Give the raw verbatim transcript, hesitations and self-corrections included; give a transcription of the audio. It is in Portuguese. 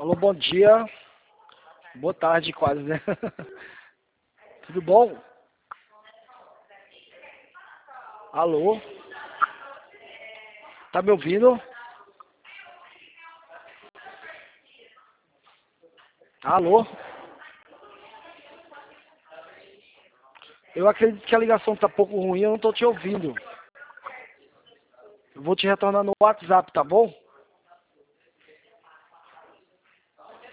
Alô, bom dia. Boa tarde, quase, né? Tudo bom? Alô? Tá me ouvindo? Alô? Eu acredito que a ligação tá pouco ruim, eu não tô te ouvindo. Eu vou te retornar no WhatsApp, tá bom?